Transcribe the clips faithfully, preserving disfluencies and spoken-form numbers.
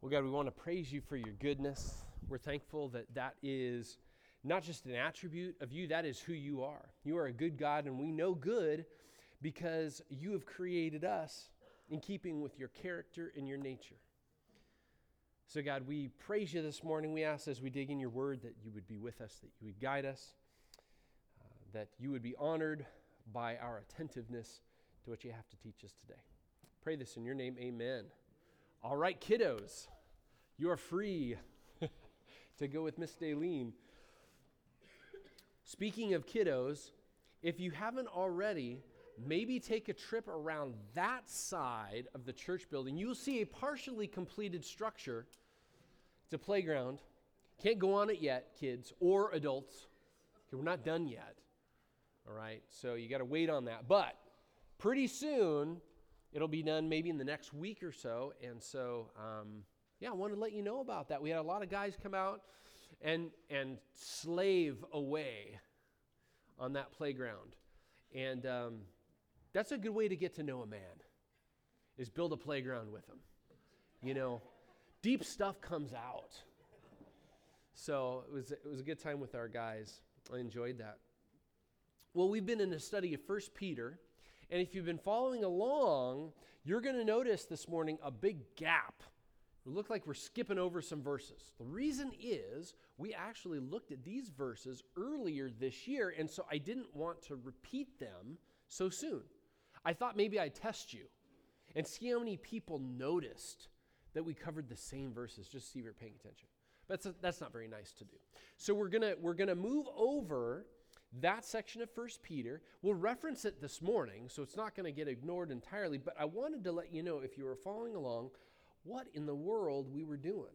Well, God, we want to praise you for your goodness. We're thankful that that is not just an attribute of you, that is who you are. You are a good God, and we know good because you have created us in keeping with your character and your nature. So, God, we praise you this morning. We ask as we dig in your word that you would be with us, that you would guide us, uh, that you would be honored by our attentiveness to what you have to teach us today. Pray this in your name, amen. All right, kiddos, you are free to go with Miss Daleen. Speaking of kiddos, if you haven't already, maybe take a trip around that side of the church building. You'll see a partially completed structure. It's a playground. Can't go on it yet, kids or adults. Okay, we're not done yet. All right, so you got to wait on that. But pretty soon, it'll be done maybe in the next week or so. And so, um, yeah, I wanted to let you know about that. We had a lot of guys come out and and slave away on that playground. And um, that's a good way to get to know a man, is build a playground with him. You know, deep stuff comes out. So it was, it was a good time with our guys. I enjoyed that. Well, we've been in a study of First Peter. And if you've been following along, you're going to notice this morning a big gap. It looked like we're skipping over some verses. The reason is we actually looked at these verses earlier this year, and so I didn't want to repeat them so soon. I thought maybe I'd test you and see how many people noticed that we covered the same verses, just to see if you're paying attention. But that's, that's not very nice to do. So we're gonna we're gonna move over that section of First Peter. We'll reference it this morning, so it's not going to get ignored entirely, but I wanted to let you know, if you were following along, what in the world we were doing.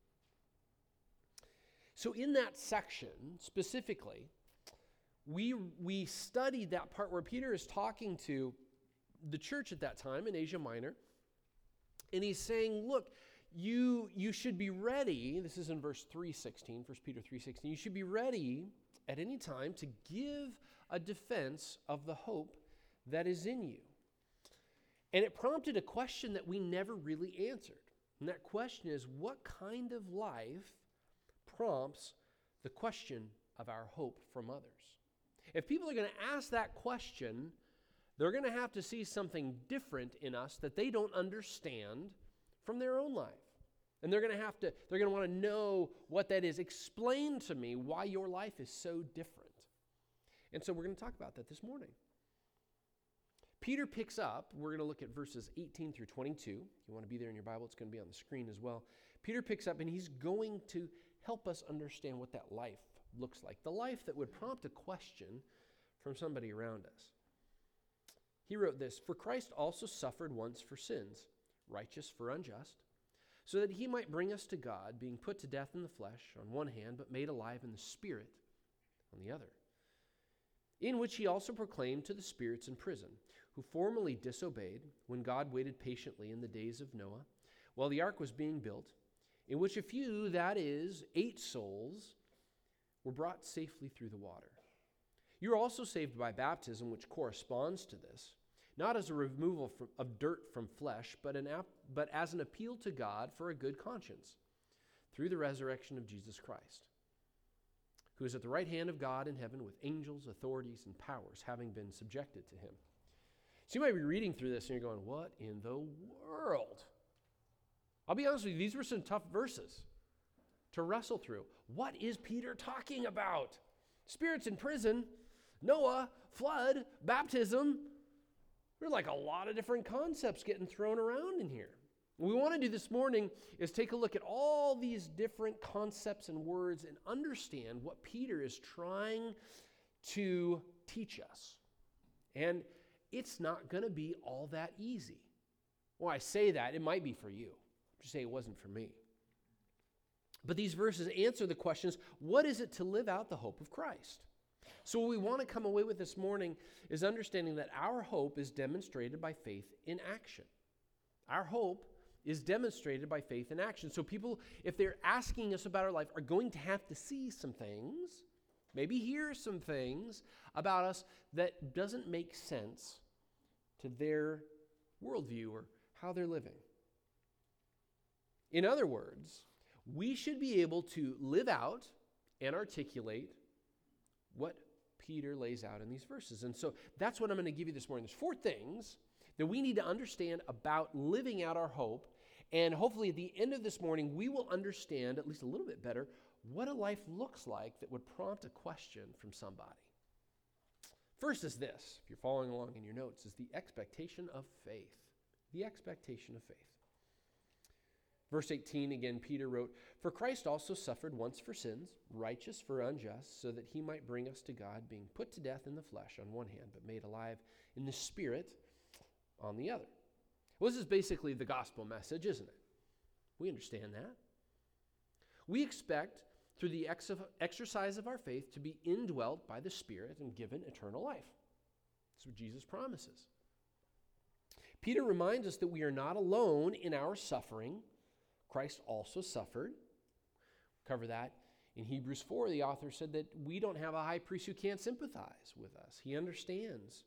So in that section, specifically, we, we studied that part where Peter is talking to the church at that time in Asia Minor, and he's saying, look, you, you should be ready. This is in verse three sixteen, First Peter three sixteen. You should be ready at any time to give a defense of the hope that is in you. And it prompted a question that we never really answered. And that question is, what kind of life prompts the question of our hope from others? If people are going to ask that question, they're going to have to see something different in us that they don't understand from their own life. And they're going to have to, they're going to want to know what that is. Explain to me why your life is so different. And so we're going to talk about that this morning. Peter picks up, we're going to look at verses eighteen through twenty-two. If you want to be there in your Bible, it's going to be on the screen as well. Peter picks up and he's going to help us understand what that life looks like. The life that would prompt a question from somebody around us. He wrote this, "For Christ also suffered once for sins, righteous for unjust, so that he might bring us to God, being put to death in the flesh on one hand, but made alive in the spirit on the other. In which he also proclaimed to the spirits in prison, who formerly disobeyed, when God waited patiently in the days of Noah, while the ark was being built, in which a few, that is, eight souls, were brought safely through the water. You are also saved by baptism, which corresponds to this, not as a removal from, of dirt from flesh, but, an ap- but as an appeal to God for a good conscience, through the resurrection of Jesus Christ, who is at the right hand of God in heaven with angels, authorities, and powers, having been subjected to him." So you might be reading through this and you're going, what in the world? I'll be honest with you, these were some tough verses to wrestle through. What is Peter talking about? Spirits in prison, Noah, flood, baptism. There's like a lot of different concepts getting thrown around in here. What we want to do this morning is take a look at all these different concepts and words and understand what Peter is trying to teach us. And it's not going to be all that easy. Well, I say that, it might be for you. Just say it wasn't for me. But these verses answer the questions, what is it to live out the hope of Christ? So what we want to come away with this morning is understanding that our hope is demonstrated by faith in action. Our hope is demonstrated by faith in action. So people, if they're asking us about our life, are going to have to see some things, maybe hear some things about us that doesn't make sense to their worldview or how they're living. In other words, we should be able to live out and articulate what Peter lays out in these verses. And so that's what I'm going to give you this morning. There's four things that we need to understand about living out our hope. And hopefully at the end of this morning, we will understand at least a little bit better what a life looks like that would prompt a question from somebody. First is this, if you're following along in your notes, is the expectation of faith. The expectation of faith. Verse eighteen, again, Peter wrote, "For Christ also suffered once for sins, righteous for unjust, so that he might bring us to God, being put to death in the flesh on one hand, but made alive in the Spirit on the other." Well, this is basically the gospel message, isn't it? We understand that. We expect, through the ex- exercise of our faith, to be indwelt by the Spirit and given eternal life. That's what Jesus promises. Peter reminds us that we are not alone in our suffering. Christ also suffered. Cover that in Hebrews four. The author said that we don't have a high priest who can't sympathize with us. He understands.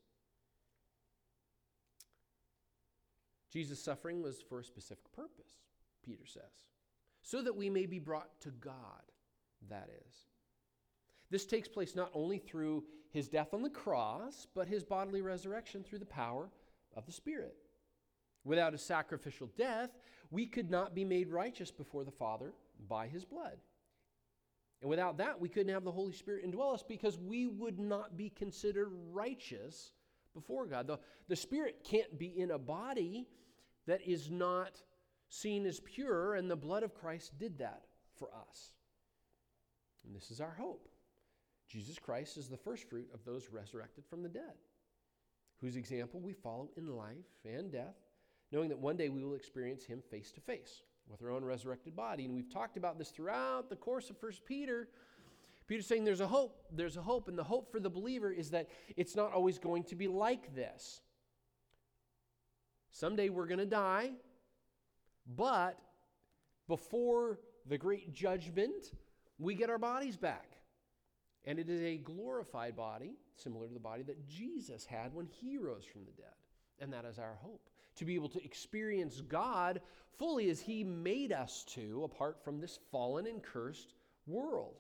Jesus' suffering was for a specific purpose, Peter says, so that we may be brought to God, that is. This takes place not only through his death on the cross, but his bodily resurrection through the power of the Spirit. Without a sacrificial death, we could not be made righteous before the Father by his blood. And without that, we couldn't have the Holy Spirit indwell us because we would not be considered righteous before God. The, the Spirit can't be in a body that is not seen as pure, and the blood of Christ did that for us. And this is our hope. Jesus Christ is the first fruit of those resurrected from the dead, whose example we follow in life and death, knowing that one day we will experience him face to face with our own resurrected body. And we've talked about this throughout the course of First Peter. Peter's saying there's a hope. There's a hope, and the hope for the believer is that it's not always going to be like this. Someday we're going to die, but before the great judgment, we get our bodies back. And it is a glorified body, similar to the body that Jesus had when he rose from the dead. And that is our hope, to be able to experience God fully as he made us to, apart from this fallen and cursed world.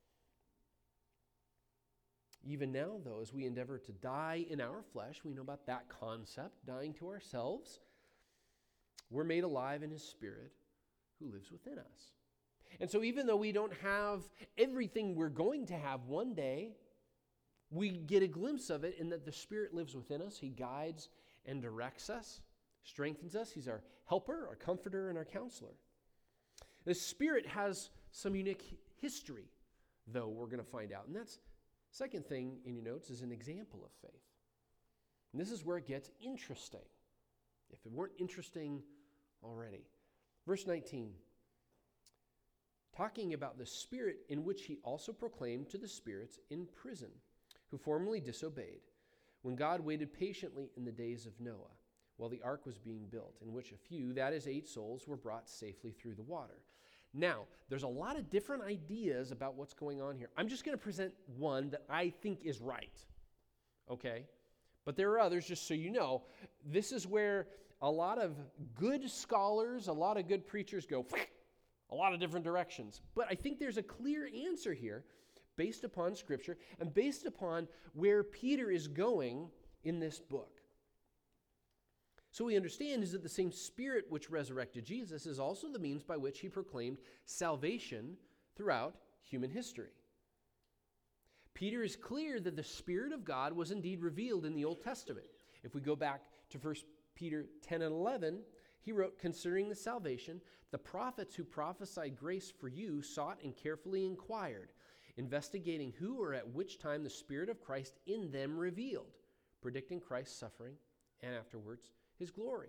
Even now, though, as we endeavor to die in our flesh, we know about that concept, dying to ourselves. We're made alive in his Spirit who lives within us. And so even though we don't have everything we're going to have one day, we get a glimpse of it in that the Spirit lives within us. He guides and directs us, strengthens us. He's our helper, our comforter, and our counselor. The Spirit has some unique history, though, we're going to find out. And that's second thing in your notes is an example of faith. And this is where it gets interesting, if it weren't interesting already. Verse nineteen, talking about the Spirit in which he also proclaimed to the spirits in prison, who formerly disobeyed, when God waited patiently in the days of Noah, while the ark was being built, in which a few, that is eight souls, were brought safely through the water. Now, there's a lot of different ideas about what's going on here. I'm just going to present one that I think is right, okay? But there are others, just so you know. This is where a lot of good scholars, a lot of good preachers go a lot of different directions. But I think there's a clear answer here based upon Scripture and based upon where Peter is going in this book. So we understand is that the same Spirit which resurrected Jesus is also the means by which he proclaimed salvation throughout human history. Peter is clear that the Spirit of God was indeed revealed in the Old Testament. If we go back to First Peter ten and eleven, he wrote, concerning the salvation, the prophets who prophesied grace for you sought and carefully inquired, investigating who or at which time the Spirit of Christ in them revealed, predicting Christ's suffering and afterwards his glory.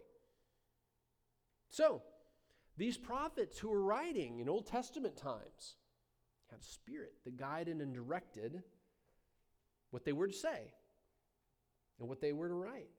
So, these prophets who were writing in Old Testament times had a Spirit that guided and directed what they were to say and what they were to write.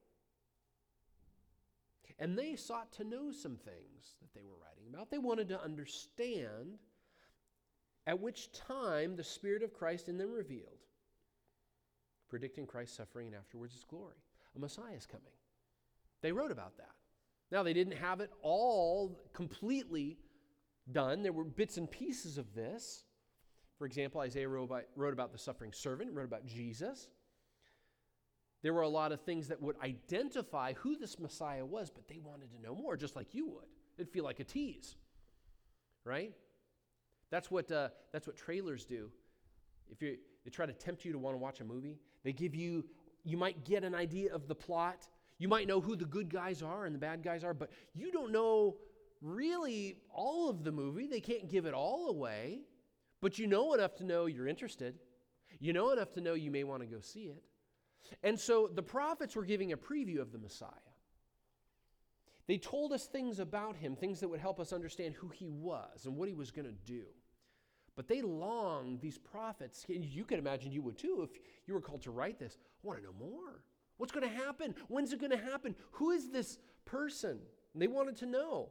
And they sought to know some things that they were writing about. They wanted to understand at which time the Spirit of Christ in them revealed, predicting Christ's suffering and afterwards his glory. A Messiah is coming. They wrote about that. Now, they didn't have it all completely done. There were bits and pieces of this. For example, Isaiah wrote about, wrote about the suffering servant, wrote about Jesus. There were a lot of things that would identify who this Messiah was, but they wanted to know more, just like you would. It'd feel like a tease, right? That's what uh, that's what trailers do. If you they try to tempt you to want to watch a movie, they give you, you might get an idea of the plot. You might know who the good guys are and the bad guys are, but you don't know really all of the movie. They can't give it all away, but you know enough to know you're interested. You know enough to know you may want to go see it. And so the prophets were giving a preview of the Messiah. They told us things about him, things that would help us understand who he was and what he was going to do. But they longed, these prophets, you could imagine you would too if you were called to write this. I want to know more. What's going to happen? When's it going to happen? Who is this person? And they wanted to know.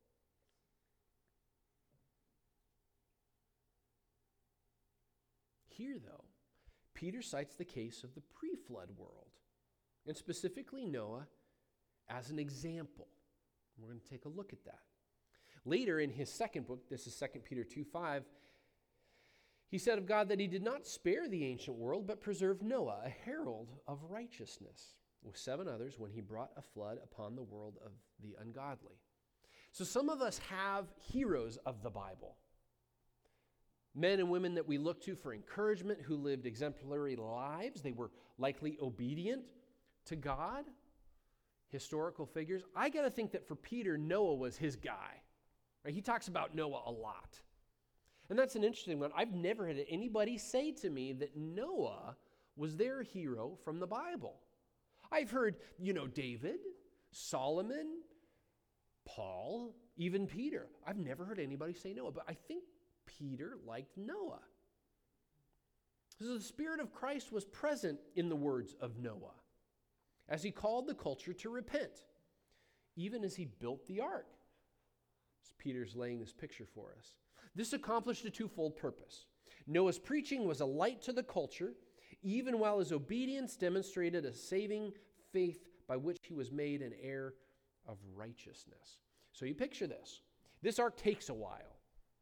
Here, though, Peter cites the case of the pre-flood world, and specifically Noah, as an example. We're going to take a look at that. Later in his second book, this is Second Peter two five, he said of God that he did not spare the ancient world, but preserved Noah, a herald of righteousness, with seven others when he brought a flood upon the world of the ungodly. So some of us have heroes of the Bible. Men and women that we look to for encouragement who lived exemplary lives. They were likely obedient to God. Historical figures. I got to think that for Peter, Noah was his guy. Right? He talks about Noah a lot. And that's an interesting one. I've never had anybody say to me that Noah was their hero from the Bible. I've heard, you know, David, Solomon, Paul, even Peter. I've never heard anybody say Noah, but I think Peter liked Noah. So the Spirit of Christ was present in the words of Noah as he called the culture to repent, even as he built the ark. So Peter's laying this picture for us. This accomplished a twofold purpose. Noah's preaching was a light to the culture, even while his obedience demonstrated a saving faith by which he was made an heir of righteousness. So you picture this. This ark takes a while.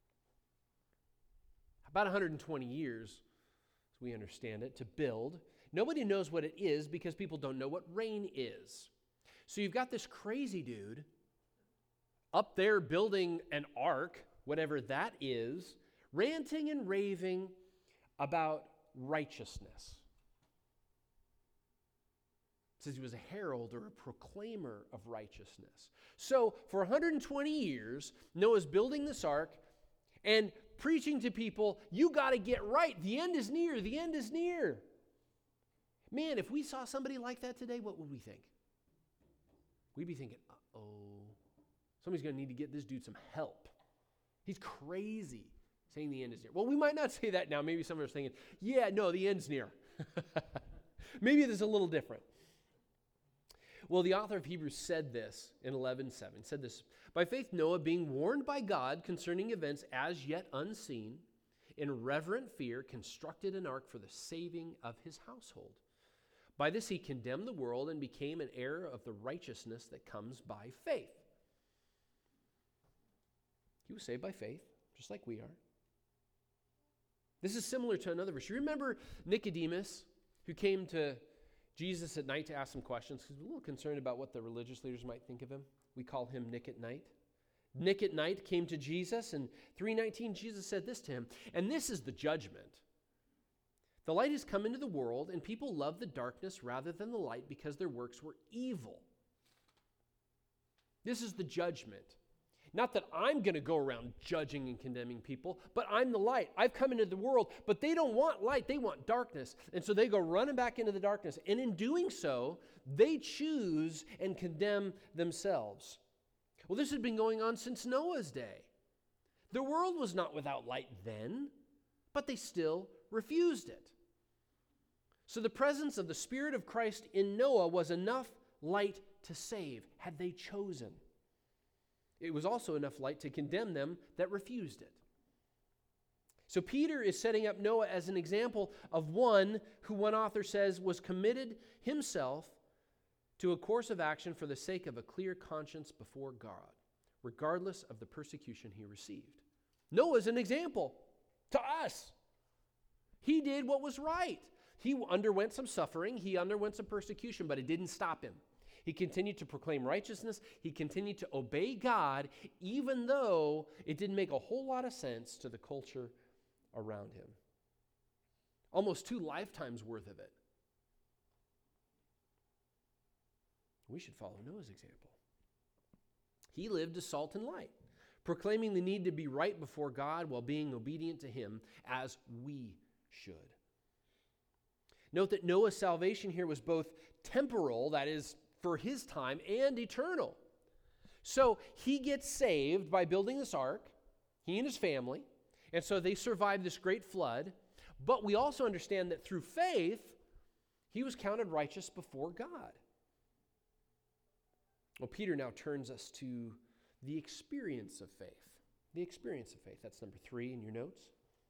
About one hundred twenty years, as we understand it, to build. Nobody knows what it is because people don't know what rain is. So you've got this crazy dude up there building an ark, whatever that is, ranting and raving about righteousness. It says he was a herald or a proclaimer of righteousness. So for one hundred twenty years, Noah's building this ark and preaching to people, you got to get right. The end is near. The end is near. Man, if we saw somebody like that today, what would we think? We'd be thinking, uh-oh, somebody's going to need to get this dude some help. He's crazy saying the end is near. Well, we might not say that now. Maybe some of us are thinking, yeah, no, the end's near. Maybe it's a little different. Well, the author of Hebrews said this in eleven seven, said this, by faith Noah, being warned by God concerning events as yet unseen, in reverent fear constructed an ark for the saving of his household. By this he condemned the world and became an heir of the righteousness that comes by faith. He was saved by faith, just like we are. This is similar to another verse. You remember Nicodemus, who came to Jesus at night to ask some questions because he was a little concerned about what the religious leaders might think of him. We call him Nick at night. Nick at night came to Jesus, and three nineteen, Jesus said this to him, and this is the judgment. The light has come into the world, and people love the darkness rather than the light because their works were evil. This is the judgment. Not that I'm going to go around judging and condemning people, but I'm the light. I've come into the world, but they don't want light. They want darkness. And so they go running back into the darkness. And in doing so, they choose and condemn themselves. Well, this had been going on since Noah's day. The world was not without light then, but they still refused it. So the presence of the Spirit of Christ in Noah was enough light to save, had they chosen. It was also enough light to condemn them that refused it. So Peter is setting up Noah as an example of one who, one author says, was committed himself to a course of action for the sake of a clear conscience before God. regardless of the persecution he received. Noah's an example to us. He did what was right. He underwent some suffering. He underwent some persecution, but it didn't stop him. He continued to proclaim righteousness. He continued to obey God, even though it didn't make a whole lot of sense to the culture around him. Almost two lifetimes worth of it. We should follow Noah's example. He lived as salt and light, proclaiming the need to be right before God while being obedient to him as we should. Note that Noah's salvation here was both temporal, that is, for his time, and eternal. So he gets saved by building this ark, he and his family, and so they survived this great flood. But we also understand that through faith, he was counted righteous before God. Well, Peter now turns us to the experience of faith. The experience of faith. That's number three in your notes.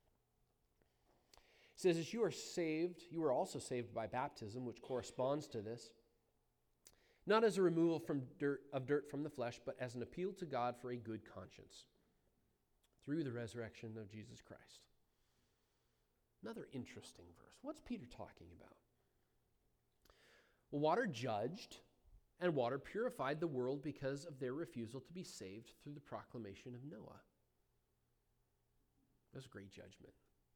It says, as you are saved, you are also saved by baptism, which corresponds to this, not as a removal from dirt, of dirt from the flesh, but as an appeal to God for a good conscience through the resurrection of Jesus Christ. Another interesting verse. What's Peter talking about? Well, water judged and water purified the world because of their refusal to be saved through the proclamation of Noah. That was a great judgment.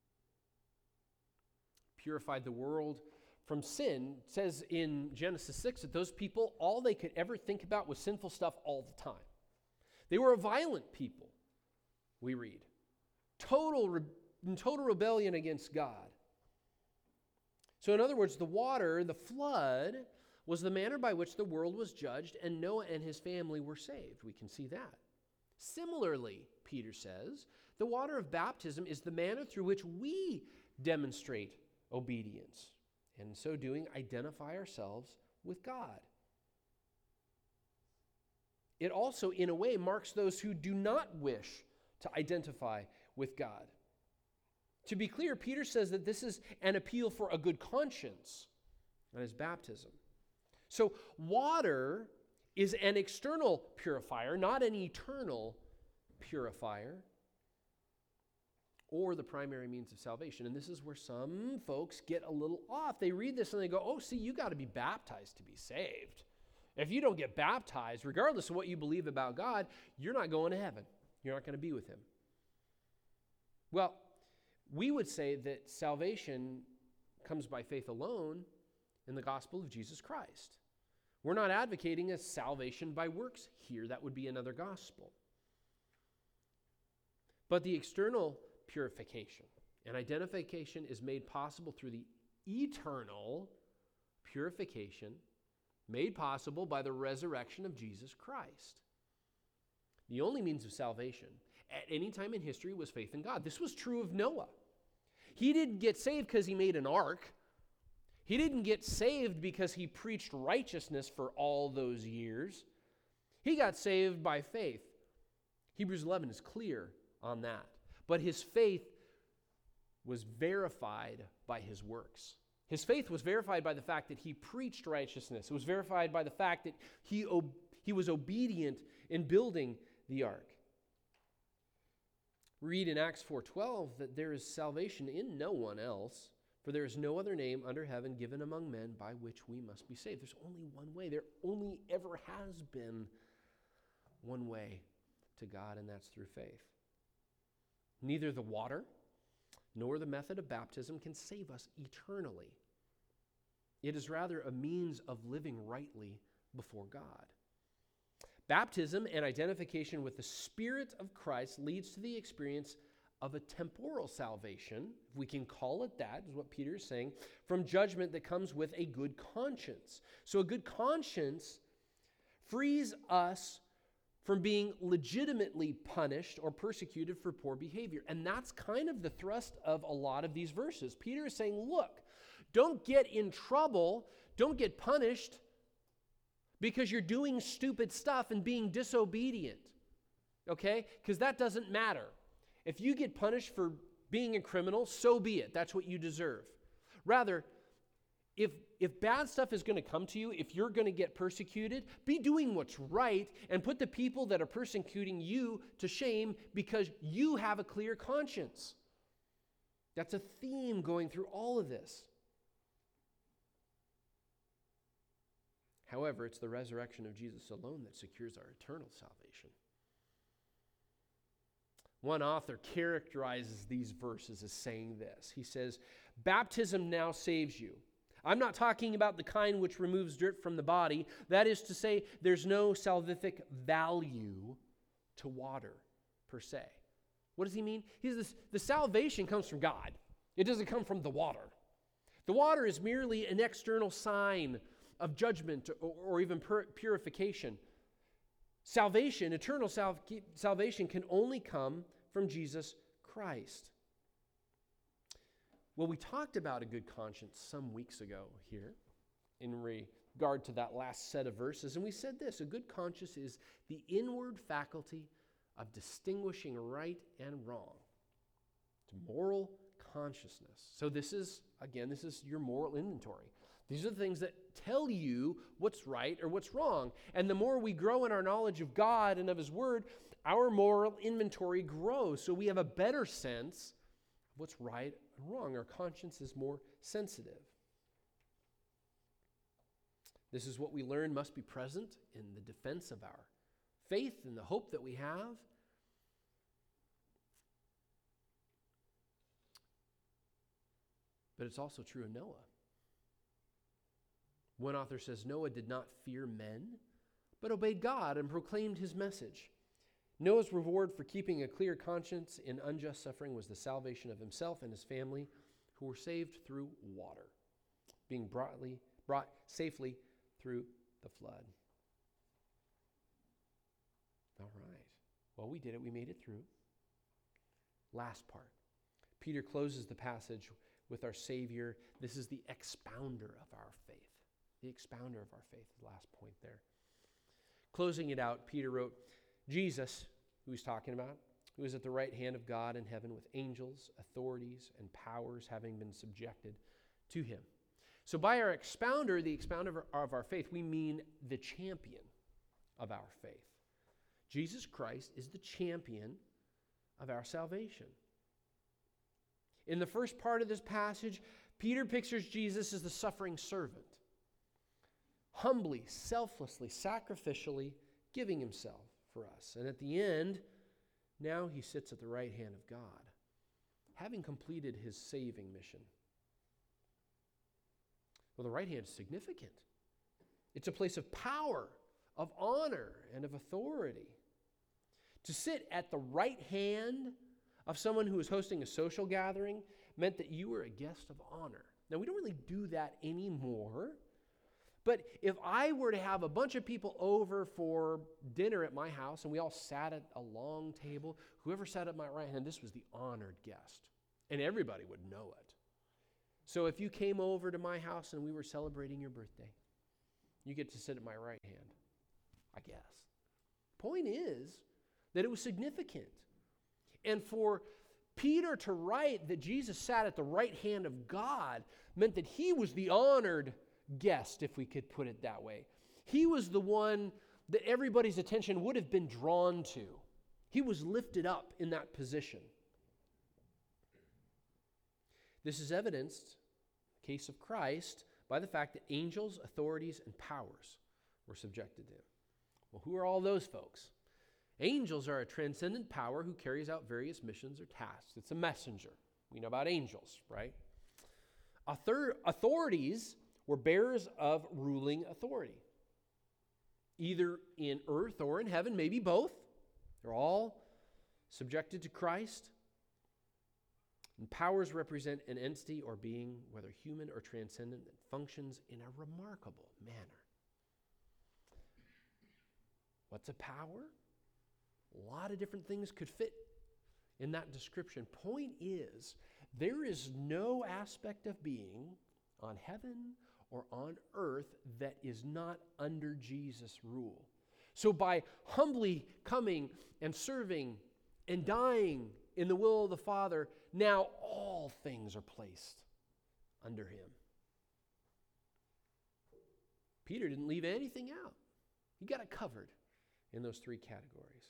Purified the world from sin. It says in Genesis six that those people, all they could ever think about was sinful stuff all the time. They were a violent people, we read. Total, re- in total rebellion against God. So in other words, the water, the flood, was the manner by which the world was judged, and Noah and his family were saved. We can see that. Similarly, Peter says, the water of baptism is the manner through which we demonstrate obedience, and in so doing, identify ourselves with God. It also, in a way, marks those who do not wish to identify with God. To be clear, Peter says that this is an appeal for a good conscience, and his baptism. So water is an external purifier, not an eternal purifier, or the primary means of salvation. And this is where some folks get a little off. They read this and they go, oh, see, you got to be baptized to be saved. If you don't get baptized, regardless of what you believe about God, you're not going to heaven. You're not going to be with him. Well, we would say that salvation comes by faith alone in the gospel of Jesus Christ. We're not advocating a salvation by works here. That would be another gospel. But the external purification and identification is made possible through the eternal purification made possible by the resurrection of Jesus Christ. The only means of salvation at any time in history was faith in God. This was true of Noah. He didn't get saved because he made an ark. He didn't get saved because he preached righteousness for all those years. He got saved by faith. Hebrews eleven is clear on that. But his faith was verified by his works. His faith was verified by the fact that he preached righteousness. It was verified by the fact that he, ob- he was obedient in building the ark. Read in Acts four twelve that there is salvation in no one else, for there is no other name under heaven given among men by which we must be saved. There's only one way. There only ever has been one way to God, and that's through faith. Neither the water nor the method of baptism can save us eternally. It is rather a means of living rightly before God. Baptism and identification with the Spirit of Christ leads to the experience of a temporal salvation, if we can call it that, is what Peter is saying, from judgment that comes with a good conscience. So a good conscience frees us from being legitimately punished or persecuted for poor behavior. And that's kind of the thrust of a lot of these verses. Peter is saying, look, don't get in trouble, don't get punished because you're doing stupid stuff and being disobedient, okay? Because that doesn't matter. If you get punished for being a criminal, so be it. That's what you deserve. Rather, if, if bad stuff is going to come to you, if you're going to get persecuted, be doing what's right and put the people that are persecuting you to shame because you have a clear conscience. That's a theme going through all of this. However, it's the resurrection of Jesus alone that secures our eternal salvation. One author characterizes these verses as saying this. He says, baptism now saves you. I'm not talking about the kind which removes dirt from the body. That is to say, there's no salvific value to water per se. What does he mean? He says the salvation comes from God. It doesn't come from the water. The water is merely an external sign of judgment or, or even pur- purification. Salvation, eternal sal- salvation can only come from Jesus Christ. Well, we talked about a good conscience some weeks ago here in regard to that last set of verses, and we said this: a good conscience is the inward faculty of distinguishing right and wrong. It's moral consciousness. So this is, again, this is your moral inventory. These are the things that tell you what's right or what's wrong. And the more we grow in our knowledge of God and of His Word, our moral inventory grows. So we have a better sense of what's right and wrong. Our conscience is more sensitive. This is what we learn must be present in the defense of our faith and the hope that we have. But it's also true of Noah. One author says, Noah did not fear men, but obeyed God and proclaimed His message. Noah's reward for keeping a clear conscience in unjust suffering was the salvation of himself and his family, who were saved through water, being broadly, brought safely through the flood. All right. Well, we did it. We made it through. Last part. Peter closes the passage with our Savior. This is the expounder of our faith. The expounder of our faith, the last point there. Closing it out, Peter wrote, Jesus, who he's talking about, who is at the right hand of God in heaven with angels, authorities, and powers having been subjected to him. So by our expounder, the expounder of our faith, we mean the champion of our faith. Jesus Christ is the champion of our salvation. In the first part of this passage, Peter pictures Jesus as the suffering servant, humbly, selflessly, sacrificially giving himself for us. And at the end, now he sits at the right hand of God, having completed his saving mission. Well, the right hand is significant. It's a place of power, of honor, and of authority. To sit at the right hand of someone who was hosting a social gathering meant that you were a guest of honor. Now, we don't really do that anymore. But if I were to have a bunch of people over for dinner at my house and we all sat at a long table, whoever sat at my right hand, this was the honored guest. And everybody would know it. So if you came over to my house and we were celebrating your birthday, you get to sit at my right hand, I guess. Point is that it was significant. And for Peter to write that Jesus sat at the right hand of God meant that he was the honored guest, if we could put it that way. He was the one that everybody's attention would have been drawn to. He was lifted up in that position. This is evidenced, in the case of Christ, by the fact that angels, authorities, and powers were subjected to him. Well, who are all those folks? Angels are a transcendent power who carries out various missions or tasks. It's a messenger. We know about angels, right? Author- authorities were bearers of ruling authority, either in earth or in heaven, maybe both. They're all subjected to Christ. And powers represent an entity or being, whether human or transcendent, that functions in a remarkable manner. What's a power? A lot of different things could fit in that description. Point is, there is no aspect of being on heaven or on earth that is not under Jesus' rule. So by humbly coming and serving and dying in the will of the Father, now all things are placed under him. Peter didn't leave anything out. He got it covered in those three categories.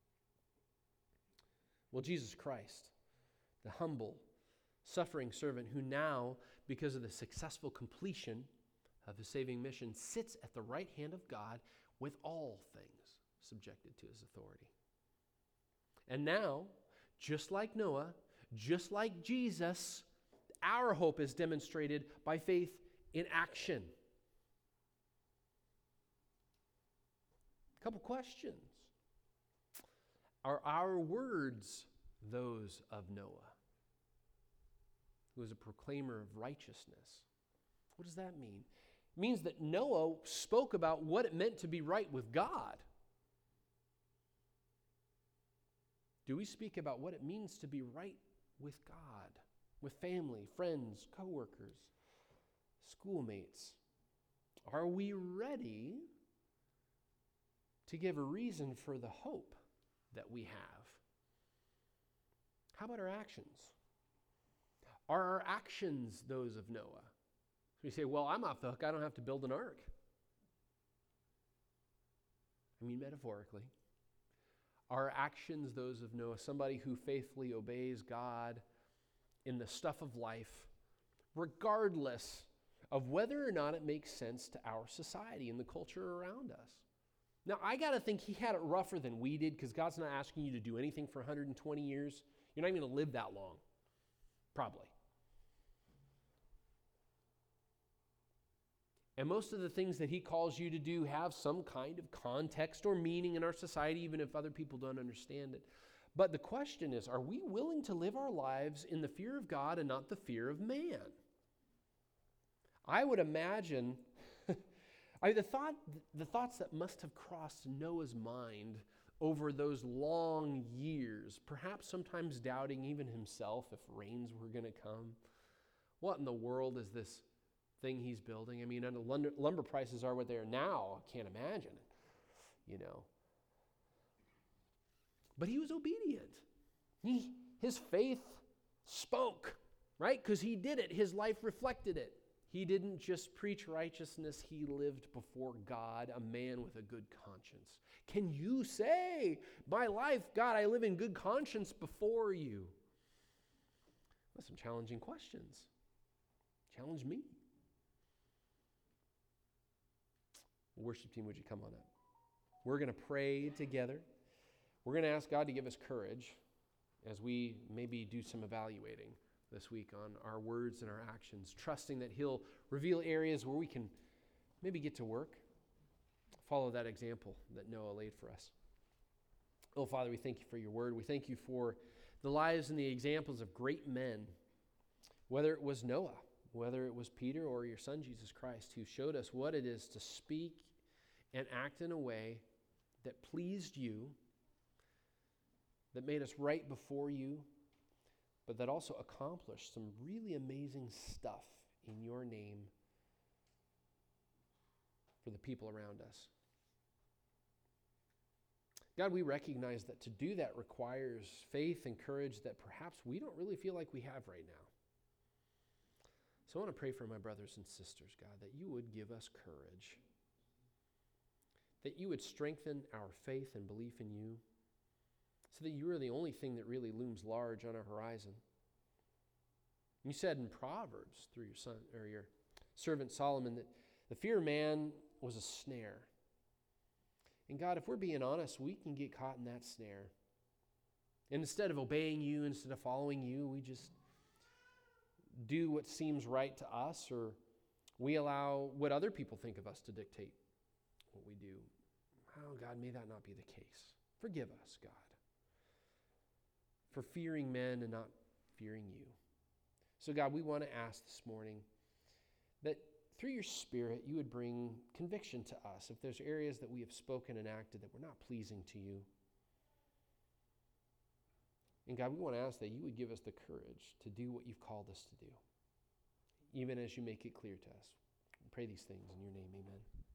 Well, Jesus Christ, the humble, suffering servant who now, because of the successful completion of his saving mission, sits at the right hand of God with all things subjected to his authority. And now, just like Noah, just like Jesus, our hope is demonstrated by faith in action. A couple questions. Are our words those of Noah, who was a proclaimer of righteousness? What does that mean? It means that Noah spoke about what it meant to be right with God. Do we speak about what it means to be right with God, with family, friends, coworkers, schoolmates? Are we ready to give a reason for the hope that we have? How about our actions? Are our actions those of Noah? So we say, well, I'm off the hook. I don't have to build an ark. I mean, metaphorically. Are our actions those of Noah? Somebody who faithfully obeys God in the stuff of life, regardless of whether or not it makes sense to our society and the culture around us. Now, I got to think he had it rougher than we did, because God's not asking you to do anything for one hundred twenty years. You're not even going to live that long, probably. And most of the things that he calls you to do have some kind of context or meaning in our society, even if other people don't understand it. But the question is, are we willing to live our lives in the fear of God and not the fear of man? I would imagine I, the thought, the thoughts that must have crossed Noah's mind over those long years, perhaps sometimes doubting even himself if rains were going to come. What in the world is this thing he's building? I mean, and lumber, lumber prices are what they are now. I can't imagine it, you know. But he was obedient. He, his faith spoke, right? Because he did it. His life reflected it. He didn't just preach righteousness, he lived before God, a man with a good conscience. Can you say, my life, God, I live in good conscience before you? That's some challenging questions. Challenge me. Worship team, would you come on up? We're going to pray together. We're going to ask God to give us courage as we maybe do some evaluating this week on our words and our actions, trusting that he'll reveal areas where we can maybe get to work, follow that example that Noah laid for us. Oh, Father, we thank you for your word. We thank you for the lives and the examples of great men, whether it was Noah, whether it was Peter or your son, Jesus Christ, who showed us what it is to speak and act in a way that pleased you, that made us right before you, but that also accomplished some really amazing stuff in your name for the people around us. God, we recognize that to do that requires faith and courage that perhaps we don't really feel like we have right now. So I want to pray for my brothers and sisters, God, that you would give us courage, that you would strengthen our faith and belief in you, so that you are the only thing that really looms large on our horizon. You said in Proverbs through your son or your servant Solomon that the fear of man was a snare. And God, if we're being honest, we can get caught in that snare. And instead of obeying you, instead of following you, we just do what seems right to us, or we allow what other people think of us to dictate what we do. Oh, God, may that not be the case. Forgive us, God, for fearing men and not fearing you. So, God, we want to ask this morning that through your Spirit, you would bring conviction to us if there's areas that we have spoken and acted that were not pleasing to you. And God, we want to ask that you would give us the courage to do what you've called us to do, even as you make it clear to us. We pray these things in your name, amen.